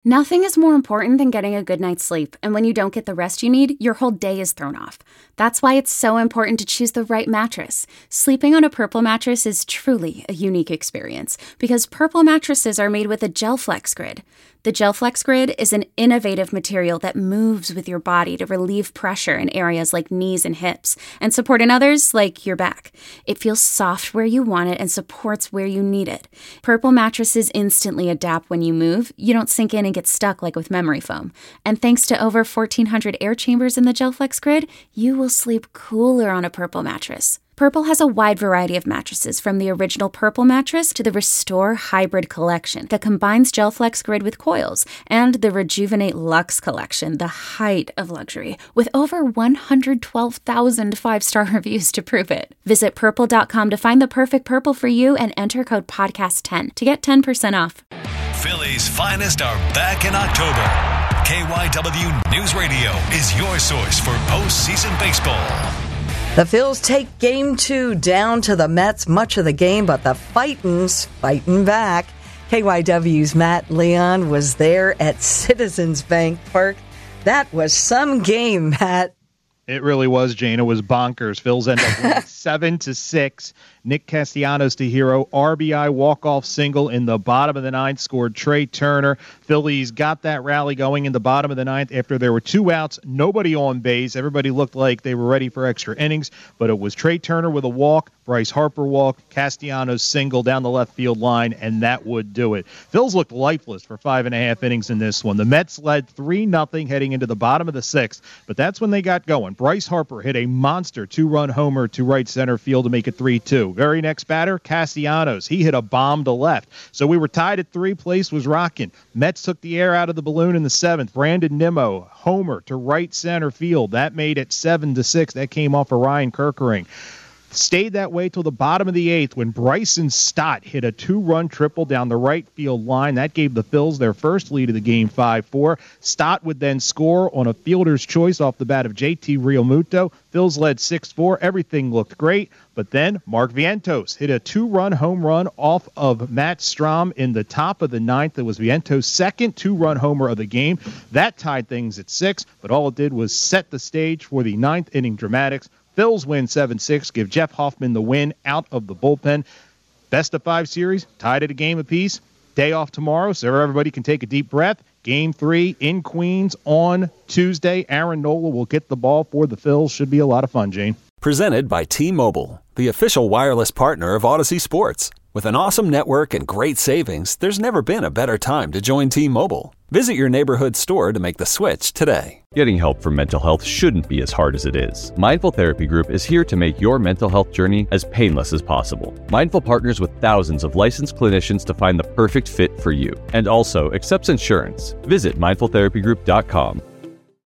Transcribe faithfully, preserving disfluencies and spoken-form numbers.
Nothing is more important than getting a good night's sleep, and when you don't get the rest you need, your whole day is thrown off. That's why it's so important to choose the right mattress. Sleeping on a Purple mattress is truly a unique experience, because Purple mattresses are made with a GelFlex Grid. The GelFlex Grid is an innovative material that moves with your body to relieve pressure in areas like knees and hips, and support in others like your back. It feels soft where you want it and supports where you need it. Purple mattresses instantly adapt when you move. You don't sink in and get stuck like with memory foam. And thanks to over fourteen hundred air chambers in the GelFlex Grid, you will sleep cooler on a Purple mattress. Purple has a wide variety of mattresses, from the original Purple mattress to the Restore Hybrid collection that combines GelFlex Grid with coils, and the Rejuvenate Luxe collection, the height of luxury, with over one hundred twelve thousand five-star reviews to prove it. Visit purple dot com to find the perfect Purple for you and enter code podcast ten to get ten percent off. Philly's finest are back in October. K Y W News Radio is your source for postseason baseball. The Phils take game two down to the Mets much of the game, but the Fightins fighting back. K Y W's Matt Leon was there at Citizens Bank Park. That was some game, Matt. It really was, Jane. It was bonkers. Phils end up winning seven to six. Nick Castellanos to hero. R B I walk-off single in the bottom of the ninth scored Trey Turner. Phillies got that rally going in the bottom of the ninth after there were two outs, nobody on base. Everybody looked like they were ready for extra innings, but it was Trey Turner with a walk, Bryce Harper walk, Castellanos single down the left field line, and that would do it. Phils looked lifeless for five and a half innings in this one. The Mets led three nothing heading into the bottom of the sixth, but that's when they got going. Bryce Harper hit a monster two-run homer to right center field to make it three two. Very next batter, Castellanos. He hit a bomb to left. So we were tied at three. Place was rocking. Mets took the air out of the balloon in the seventh. Brandon Nimmo, homer to right center field. That made it seven to six. That came off of Ryan Kerkering. Stayed that way till the bottom of the eighth when Bryson Stott hit a two-run triple down the right field line. That gave the Phils their first lead of the game, five four. Stott would then score on a fielder's choice off the bat of J T Realmuto. Phils led six four. Everything looked great. But then Mark Vientos hit a two-run home run off of Matt Strahm in the top of the ninth. It was Vientos' second two-run homer of the game. That tied things at six, but all it did was set the stage for the ninth inning dramatics. Phils win seven six, give Jeff Hoffman the win out of the bullpen. Best of five series, tied at a game apiece. Day off tomorrow, so everybody can take a deep breath. Game three in Queens on Tuesday. Aaron Nola will get the ball for the Phils. Should be a lot of fun, Jane. Presented by T-Mobile, the official wireless partner of Odyssey Sports. With an awesome network and great savings, there's never been a better time to join T-Mobile. Visit your neighborhood store to make the switch today. Getting help for mental health shouldn't be as hard as it is. Mindful Therapy Group is here to make your mental health journey as painless as possible. Mindful partners with thousands of licensed clinicians to find the perfect fit for you, and also accepts insurance. Visit mindful therapy group dot com.